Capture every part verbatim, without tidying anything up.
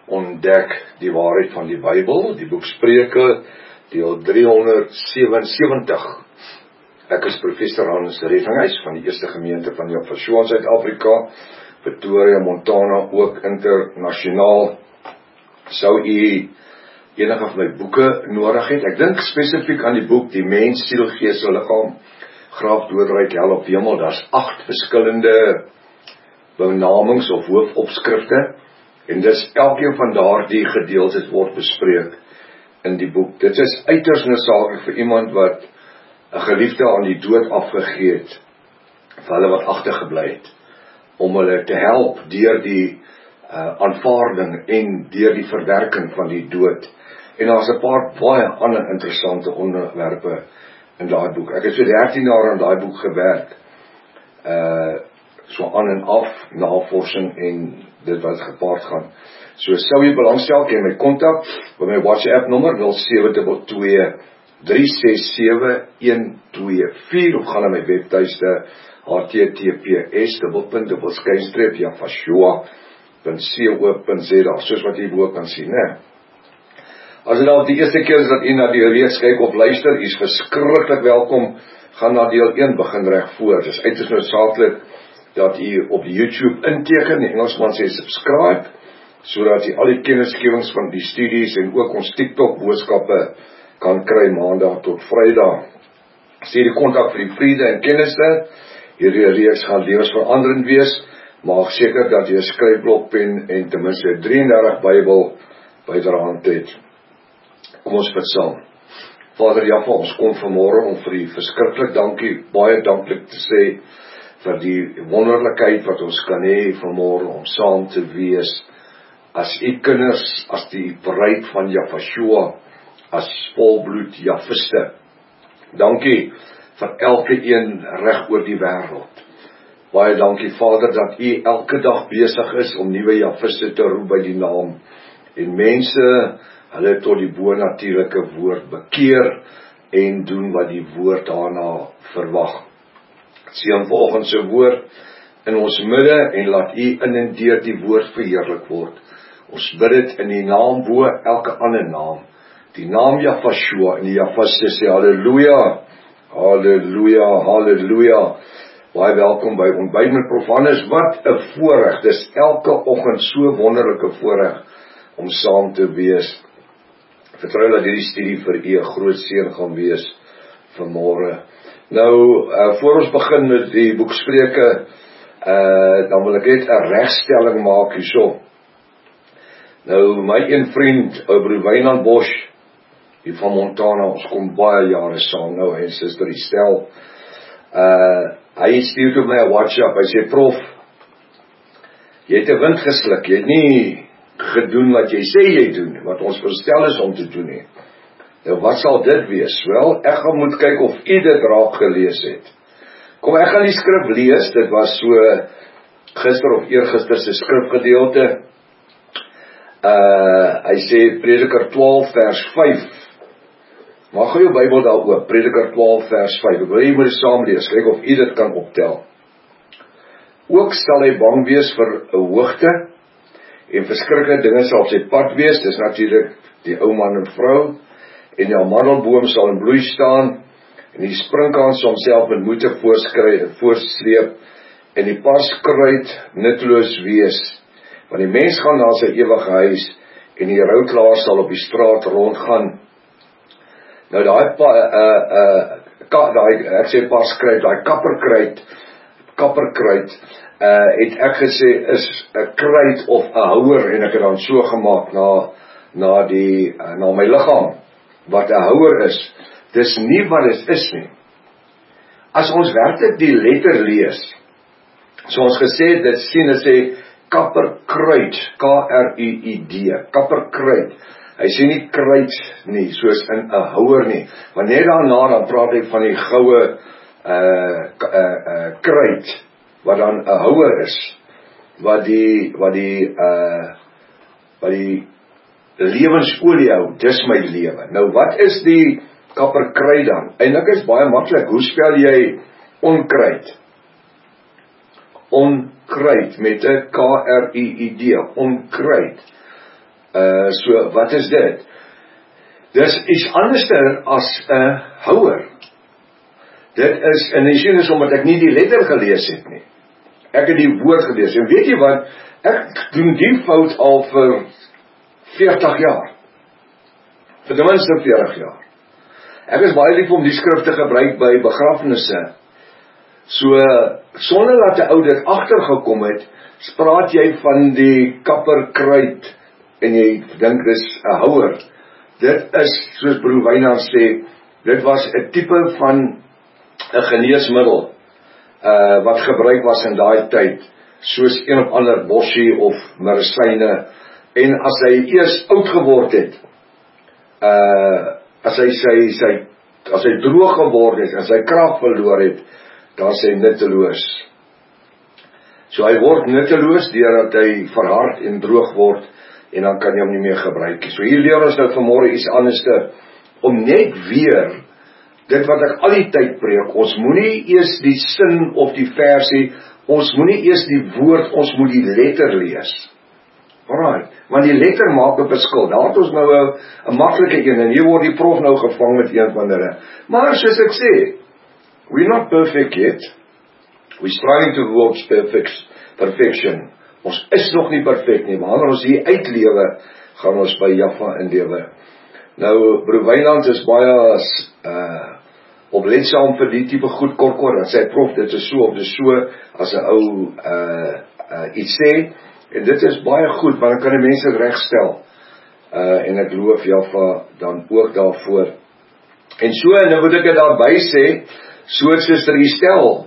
ontdek die waarheid van die Bybel, die boek Spreuke, deel driehonderdsewensewentig. Ek is professor Hans Reffinghuis van die Eerste Gemeente van Jaffa in Suid-Afrika, Pretoria, Montana, ook internasionaal. Sou u enige van my boeke nodig het? Ek dink spesifiek aan die boek Die Mens, Siel, Gees en Liggaam, Graf, Doodryk, Hel of Hemel. Daar's agt verskillende benamings of hoofopskrifte, en dis elkeen van daardie gedeeltes word bespreek in die boek. Dit is uiters noodsaaklik vir iemand wat 'n geliefde aan die dood afgegee het, vir hulle wat agtergebly het, om hulle te help deur die uh, aanvaarding en deur die verwerking van die dood. En daar's 'n paar baie ander interessante onderwerpe in daai boek. Ek het so dertien jaar aan daai boek gewerk, uh, so aan en af, navorsing en dit wat gepaard gaan. So sou jy belangstel, kan jy my kontak by my WhatsApp nommer nul sewe twee twee drie ses sewe een twee vier of gaan na my webtuiste h t t p s dubbelpunt dubbelskynstreep jaffa punt co punt z a, soos wat jy bo kan sien, né? As dit nou die eerste keer is dat u na die reeks kyk of luister, u is verskriklik welkom. Gaan na deel een, begin reg voor. Dis uiters noodsaaklik dat u op die YouTube inteken, die Engelsman sê subscribe, sodat u al die kennisgewings van die studies en ook ons TikTok boodskappe kan kry maandag tot Vrydag. Sê die kontak vir die vriende en kennisse. Hierdie reeks gaan lewensveranderend wees. Maak seker dat jy 'n skryfblokpen en ten minste drieëndertig Bybel byderhand het. Kom ons bid saam. Vader Jaffa, ons kom vanmôre om vir u verskriklik dankie, baie danklik te sê vir die wonderlikheid wat ons kan hê vanmôre om saam te wees as u kinders, as die bruid van Jaffa, as volbloed Jaffiste. Dankie vir elke een reg oor die wêreld. Baie dankie Vader dat u elke dag besig is om nuwe Jaffiste te roep by die naam en mense hulle tot die bonatuurlike woord bekeer en doen wat die woord daarna verwag. Seën vanoggend se woord in ons midde en laat u in en deur die woord verheerlik word. Ons bid dit in die naam bo elke ander naam, die naam Jaffa en die Jaffiste sê halleluja, halleluja, halleluja. Baie welkom by Ontbyt met Prof Hannes. Wat 'n voorreg, dis elke oggend so wonderlike voorreg om saam te wees. Vertrou dat hierdie studie vir u 'n groot seën gaan wees vanmôre. Nou, uh, voor ons begin met die boek Spreuke, uh, dan wil ek net 'n regstelling maak hierso. Nou, my een vriend, ou broer Wynand Bosch, hier van Montana, ons kom baie jare saam nou, en suster Estel, uh, hy stuur toe my 'n WhatsApp, hy sê, Prof, jy het 'n wind gesluk, jy het nie gedoen wat jy sê jy doen, wat ons verstel is om te doen nie. Nou, wat sal dit wees? Wel, ek gaan moet kyk of u dit raak gelees het. Kom, ek gaan die skrif lees, dit was so gister of eergister se skrifgedeelte. Uh, hy sê Prediker twaalf vers vyf. Maar gou jou Bybel daar oop, Prediker twaalf vers vyf. Ek wil jy moet dit saam lees, kyk of u dit kan optel. Ook sal hy bang wees vir 'n hoogte en verskriklike dinge sal op sy pad wees. Dis natuurlik die ou man en vrou. En die amandelboom sal in bloei staan en die sprinkaan sal homself met moeite voorsleep en die parskruid nutteloos wees. Want die mens gaan na sy ewige huis en die rouklaar sal op die straat rondgaan. Nou daai uh, uh, daai ek sê parskruid, daai kapperkruid, kapperkruid, uh, het ek gesê is 'n kruid of 'n houer en ek het dan so gemaak na na die uh, na my liggaam wat 'n houer is. Dis nie wat dit is nie. As ons werklik die letter lees, so ons gesê dit sien dit sê kapperkruid, K R U I D, kapperkruid. Hy sê nie kruid nie, soos in 'n houer nie. Maar net daarna dan praat hy van die goue uh, uh, uh, kruid, wat dan 'n houer is, wat die wat die uh, wat die lewensolie hou. Dis my lewe. Nou wat is die kapperkruid dan? Eintlik is baie maklik. Hoe spel jy onkruid? Onkruid met 'n K R U I D, onkruid. Uh, so, wat is dit? Dis iets anderster as 'n houer. Dit is, en jy sien is omdat ek nie die letter gelees het nie. Ek het die woord gelees, en weet jy wat, ek doen die fout al vir veertig jaar. Vir ten minste veertig jaar. Ek is baie lief om die skrif te gebruik by begrafnisse. So, sonder dat 'n ou dit agtergekom het, spraak jy van die kapperkruid, en jy dink dis 'n houer. Dit is, soos broer Wynand sê, dit was 'n tipe van 'n geneesmiddel, uh, wat gebruik was in daai tyd, soos een of ander bossie of medisyne, en as hy eers oud geword het, uh, as hy sy, sy, as hy droog geword het, en sy krag verloor het, dan is hy nutteloos. So hy word nutteloos, deurdat hy verhard en droog word, en dan kan jy hom nie meer gebruik. So hier leer ons nou vanmôre iets anderste, om net weer, dit wat ek al die tyd preek, ons moenie eers die sin of die versie, ons moenie eers die woord, ons moet die letter lees. Alright, want die letter maak 'n verskil. Daar het ons nou 'n 'n maklike een, en hier word die prof nou gevang met een van hulle. Maar soos ek sê, we're not perfect yet. We're striving towards perfect, perfection. Ons is nog nie perfect nie, maar wanneer ons hier uitlewe, gaan ons by Jaffa inlewe. Nou, broer Wynand is baie uh, opletsaam vir die tipe goed kortkort, en sê, prof, dit is so of dit is so, as 'n ou uh, uh, iets sê, en dit is baie goed, want dan kan die mense het regstel, uh, en ek loof Jaffa dan ook daarvoor. En so, en nou moet ek dit daarby sê, soos Suster Estelle,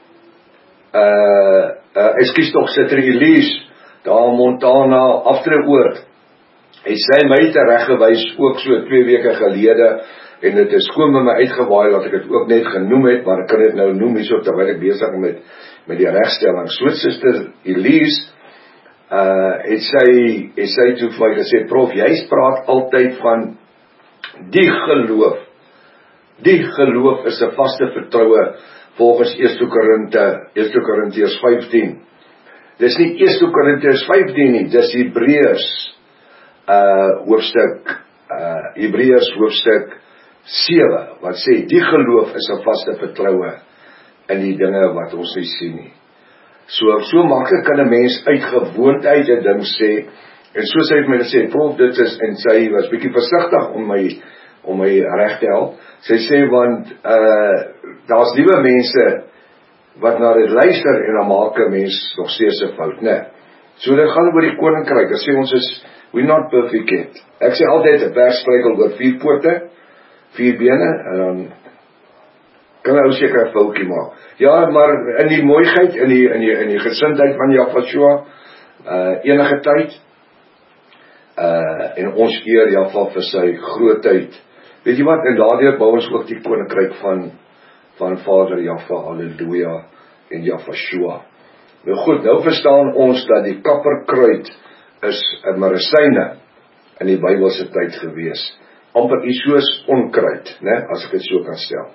uh, uh, ekskuus tog, Suster Elise, daar in Montana, Afteroord, het sy my tereggewys, ook so twee weke gelede, en dit is gewoon by my uitgewaai, dat ek het ook net genoem het, maar ek kan dit nou noem, hierso, terwyl ek besig met, met die regstelling. So Suster Elise, uh, het sy, het sy toe vir my gesê, prof, jy praat altyd van die geloof. Die geloof is 'n vaste vertroue, volgens eerste Korinte, eerste Korintiërs vyftien. Dis nie eerste Korintiërs vyftien nie, dis Hebreërs, uh, hoofstuk, uh, Hebreërs hoofstuk sewe, wat sê, die geloof is 'n vaste vertroue in die dinge wat ons nie sien nie. So, so maklik kan 'n mens uit gewoonheid 'n ding sê, en soos hy het my gesê, prof, dit is, en sy was bietjie versigtig om my, om my reg te help. Sy sê, want, uh, daar's nuwe mense, wat na dit luister, en dan maak 'n mens nog steeds 'n fout, né? So, dit gaan oor die koninkryk, dan sê ons is, we're not perfect yet. Ek sê altyd, 'n perd struikel oor vier pote, vier bene, en dan kan ou seker 'n foutjie maak. Ja, maar in die mooiheid, in die, in die, in die gesindheid van Jaffa, uh, enige tyd, uh, en ons eer Jaffa vir sy grootheid. Weet jy wat, en daardeur bou ons ook die koninkryk van, van Vader Jaffa, halleluja, en Jaffa. Nou goed, nou verstaan ons dat die kapperkruid is 'n medisyne in die Bybelse tyd gewees. Amper iets soos onkruid, né, as ek dit so kan stel.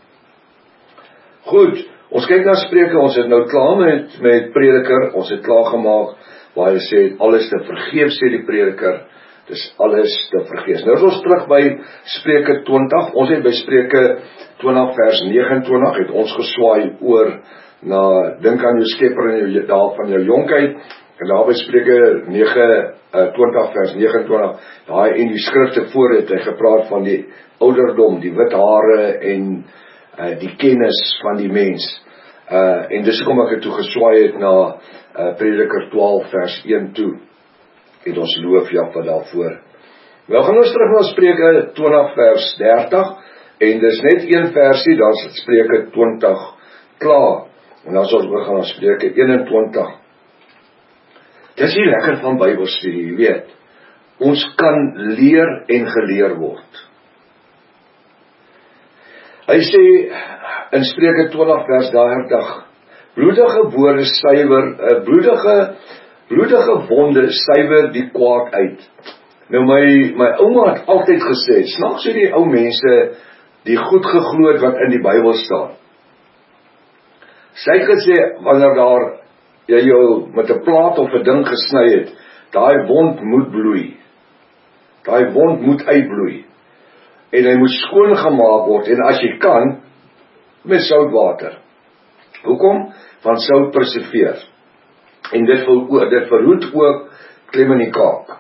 Goed, ons kyk na Spreuke, ons het nou klaar met, met Prediker, ons het klaar gemaak, waar hy sê, alles te vergeef, sê die Prediker, dis alles te vergeef. Nou is ons terug by Spreuke twintig, ons het by Spreuke twintig vers negenentwintig, het ons geswaai oor, na, dink aan jou skepper en jou dae van jou jonkheid, en daar by Spreuke twintig vers negenentwintig, daar in die skrifte voor het hy gepraat van die ouderdom, die wit hare en uh, die kennis van die mens. Uh, en dis kom ek het toe geswaai het na uh, Prediker twaalf vers een toe, en ons loof Jaffa daarvoor. Wel gaan ons terug na Spreuke twintig vers dertig, en dis net een versie, dan is Spreuke twintig klaar, en dan sal ons oor gaan na Spreuke eenentwintig. Dis hier lekker van Bybelstudie, jy weet, ons kan leer en geleer word. Hy sê, in Spreuke twintig vers dertig, bloedige woorde suiwer, uh, bloedige, bloedige wonde suiwer die kwaad uit. Nou my, my ouma het altyd gesê, snaaks hoe die ou mense die goed geglo het wat in die Bybel staan. Sy het gesê, wanneer daar jy jou met 'n plaat of 'n ding gesny het, daai wond moet bloei. Daai wond moet uitbloei. En hy moet skoon gemaak word, en as jy kan, met soutwater. Hoekom? Want sout perseveer. En dit, ver, dit verhoed ook klem in die kaak.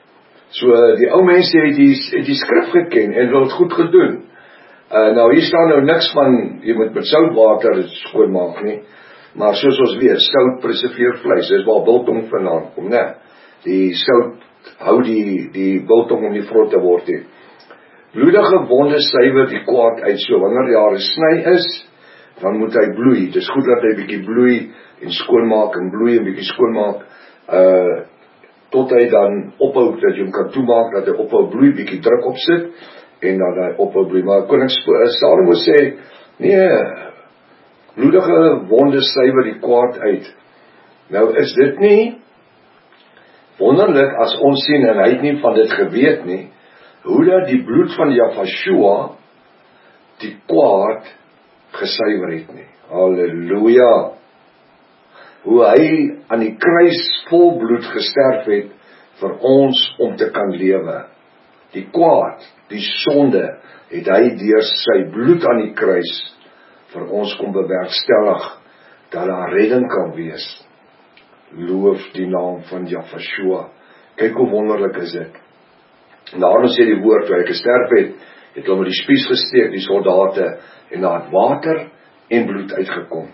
So, die ou mense het die, het die skrif geken, en wil het goed gedoen. Uh, nou, hier staan nou niks van, jy moet met soutwater skoon maak nie, maar soos ons weet, sout perseveer vleis, dis waar biltong vandaan kom, ne? Die sout hou die, die biltong om die vrot te word nie. Bloedige wonde suiwer die kwaad uit, so wanneer daar 'n sny is, dan moet hy bloei. Dit is goed dat hy bietjie bloei en skoonmaak en bloei en bietjie skoonmaak, uh, tot hy dan ophou, dat jy hom kan toemaak, dat hy ophou bloei, bietjie druk opsit, en dan hy ophou bloei. Maar koning Salomo sê, nee, bloedige wonde suiwer die kwaad uit. Nou is dit nie wonderlik as ons sien, en hy het nie van dit geweet nie, hoe dat die bloed van Jahshua die kwaad gesuiwer het nie. Halleluja! Hoe hy aan die kruis vol bloed gesterf het, vir ons om te kan lewe. Die kwaad, die sonde, het hy deur sy bloed aan die kruis, vir ons kom bewerkstellig, dat daar redding kan wees. Loof die naam van Jahshua. Kyk hoe wonderlik is dit. En daarom sê die woord, toe hy gesterf het, het hulle met die spies gesteek, die soldate, en daar het water en bloed uitgekom.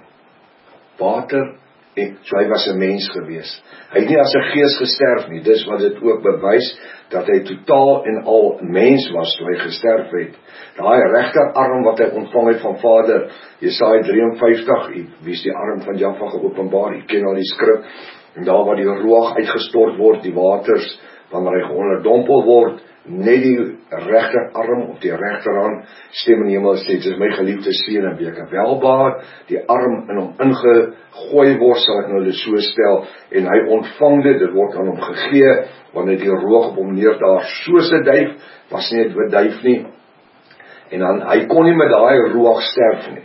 Water, en so hy was 'n mens gewees. Hy het nie as 'n gees gesterf nie, dis wat dit ook bewys, dat hy totaal en al mens was, toe hy gesterf het. Daai regterarm wat hy ontvang het van Vader, Jesaja drie en vyftig, wie is die arm van Jahwe geopenbaar, jy ken al die skrif, en daar waar die ruach uitgestort word, die waters, wanneer hy geonderdompel word, net die regterarm of die regterhand, stem in die hemel sê, dit is my geliefde seun en weke welbaar, die arm in hom ingegooi word, sal ek nou dit so stel, en hy ontvang dit, dit word aan hom gegee, wanneer die roog op hom neerdaar, soos 'n duif, was nie 'n wit duif nie, en dan, hy kon nie met daai roog sterf nie.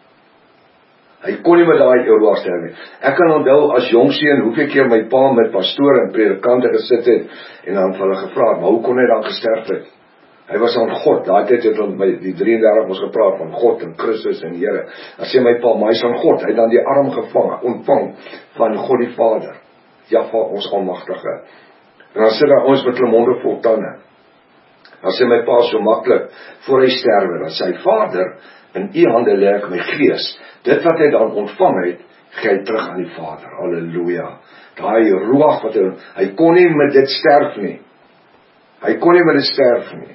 Hy kon nie met daai roog sterf nie. Ek kan onthou as jong seun, hoeveel keer my pa met pastore en predikante gesit het, en dan hulle gevra, maar hoe kon hy dan gesterf het? Hy was aan God, daai tyd het ons by die drie en dertig ons gepraat van God en Christus en Here. Dan sê my pa, maar hy is aan God, hy het dan die arm gevang, ontvang van God die Vader, Jahwe ons almagtige. En dan sit daar ons met hulle monde vol tande. Dan sê my pa so maklik, voor hy sterwe, dan sê hy, Vader, in u hande lê ek my gees. Dit wat hy dan ontvang het, gee hy terug aan die Vader. Halleluja. Daai roog wat hy, hy kon nie met dit sterf nie. Hy kon nie met dit sterf nie.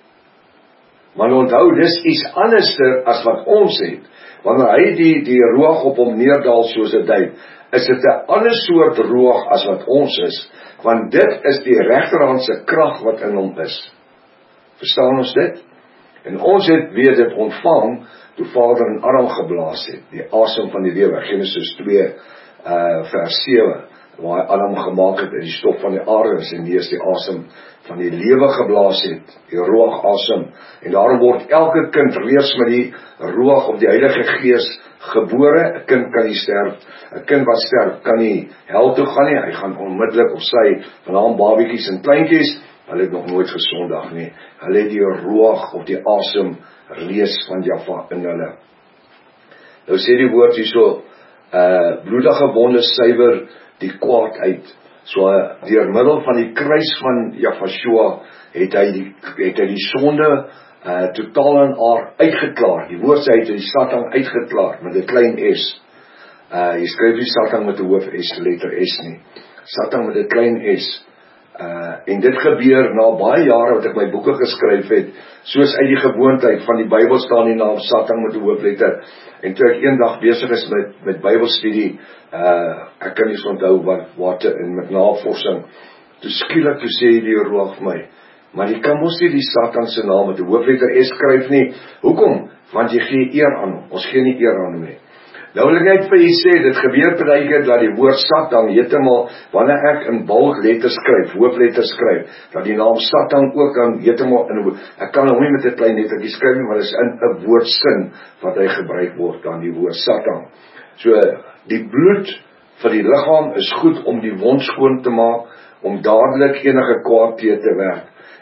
Maar onthou, dis iets anderster as wat ons het. Wanneer hy die, die roog op hom neerdal soos 'n duif, is dit 'n ander soort roog as wat ons is. Want dit is die regterhand se krag wat in hom is. Verstaan ons dit? En ons het weer dit ontvang, toe Vader in arm geblaas het, die asem van die lewe, Genesis twee, uh, vers sewe, waar hy Adam gemaak het in die stof van die aarde, en neus die asem van die lewe geblaas het, die roog asem, en daarom word elke kind reeds met die roog of die Heilige Gees gebore. 'n kind kan nie sterf, 'n kind wat sterf kan nie hel toe gaan nie, hy gaan onmiddellik op sy, vanaand babiekies en kleintjies, hulle het nog nooit gesondig nie, hulle het die roog of die asem reeds van Jahwe in hulle. Nou sê die woord hierso, uh, bloedige wonde suiwer die kwaad uit. So, uh, deur middel van die kruis van Jahshua het hy die, het hy die sonde uh, totaal en al uitgeklaar. Die woord sê hy het die Satan uitgeklaar met 'n klein s. Uh, jy skryf die Satan met 'n hoof S, letter S nie. Satan met 'n klein s. Uh, en dit gebeur na baie jare wat ek my boeke geskryf het, soos uit die gewoonheid van die Bybel staan die naam Satan met 'n hoofletter. En toe ek eendag besig is met, met Bybelstudie, uh, ek kan nie onthou wat, wat en met navorsing, toe skielik toe sê die roog vir my, maar jy kan mos nie die Satan se naam met 'n hoofletter S skryf nie. Hoekom? Want jy gee eer aan hom. Ons gee nie eer aan hom nie. Nou wil ek net vir jy sê, dit gebeur partykeer dat die woord Satan, heeltemal, wanneer ek in boldletters skryf, hoofletters skryf, dat die naam Satan ook kan heeltemal in, ek kan hom nie met 'n klein lettertjie skryf nie, maar dit is in 'n woordsin wat hy gebruik word, dan die woord Satan. So, die bloed vir die liggaam is goed om die wond skoon te maak, om dadelik enige kwaad te te werk.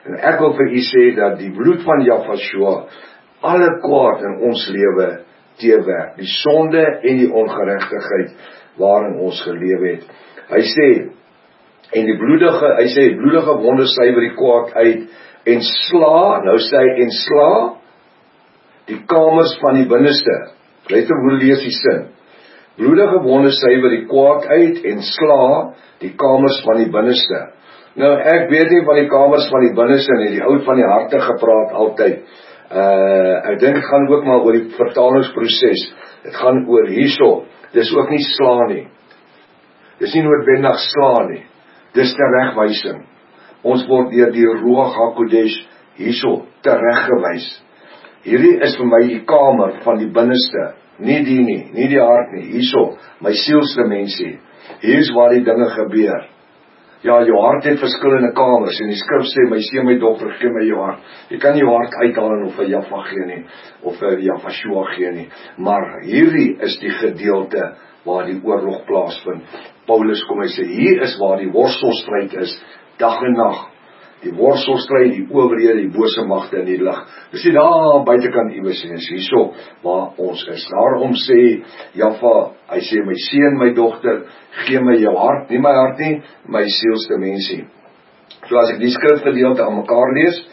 En ek wil vir u sê dat die bloed van Jahshua alle kwaad in ons lewe teewerk, die sonde en die ongeregtigheid waarin ons gelewe het. Hy sê, en die bloedige, hy sê, bloedige wonde suiwer die kwaad uit, en sla, nou sê hy, en sla, die kamers van die binneste. Luister hoe lees die sin. Bloedige wonde suiwer die kwaad uit, en sla, die kamers van die binneste. Nou, ek weet nie van die kamers van die binneste nie, die oud van die harte gepraat altyd. Uh, ek dink het gaan ook maar oor die vertalingsproses. Het gaan oor hierso. Dis ook nie sla nie. Dis nie noodwendig sla nie. Dis teregwysing. Ons word deur die Ruach HaKodesh hierso tereggewys. Hierdie is vir my die kamer van die binneste. Nie die nie, nie die hart nie. Hierso, my sielsdimensie. Hier is waar die dinge gebeur. Ja, jou hart het verskillende kamers, en die skrif sê, my seun, my dogter, gee my jou hart. Jy kan nie jou hart uithaal en of vir Jaffa gee nie, of vir Jahshua gee nie. Maar hierdie is die gedeelte waar die oorlog plaasvind. Paulus kom en sê, hier is waar die worstelstryd is, dag en nag. Die worstelstryd, die owerhede, die bose magte in die lig. Dis nie daar buitekant iewers nie, is hierso waar ons is. Daarom sê Jaffa, hy sê, my seun, my dogter, gee my jou hart, nie my hart nie, my sielsdimensie. So as ek die skrifgedeelte aan mekaar lees,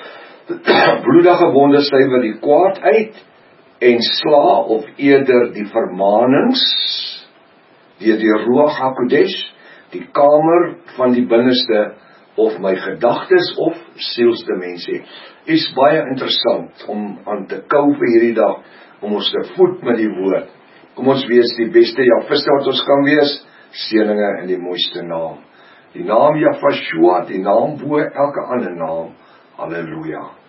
bloedige wonde suiwer die kwaad uit, en sla of eerder die vermanings, deur die Ruach HaKodesh, die kamer van die binneste, of my gedagtes of sielsdimensie. Is baie interessant om aan te kou vir hierdie dag, om ons te voed met die woord. Kom ons wees die beste Jahviste wat ons kan wees, seëninge in die mooiste naam. Die naam Jahshua, die naam bo elke ander naam. Halleluja.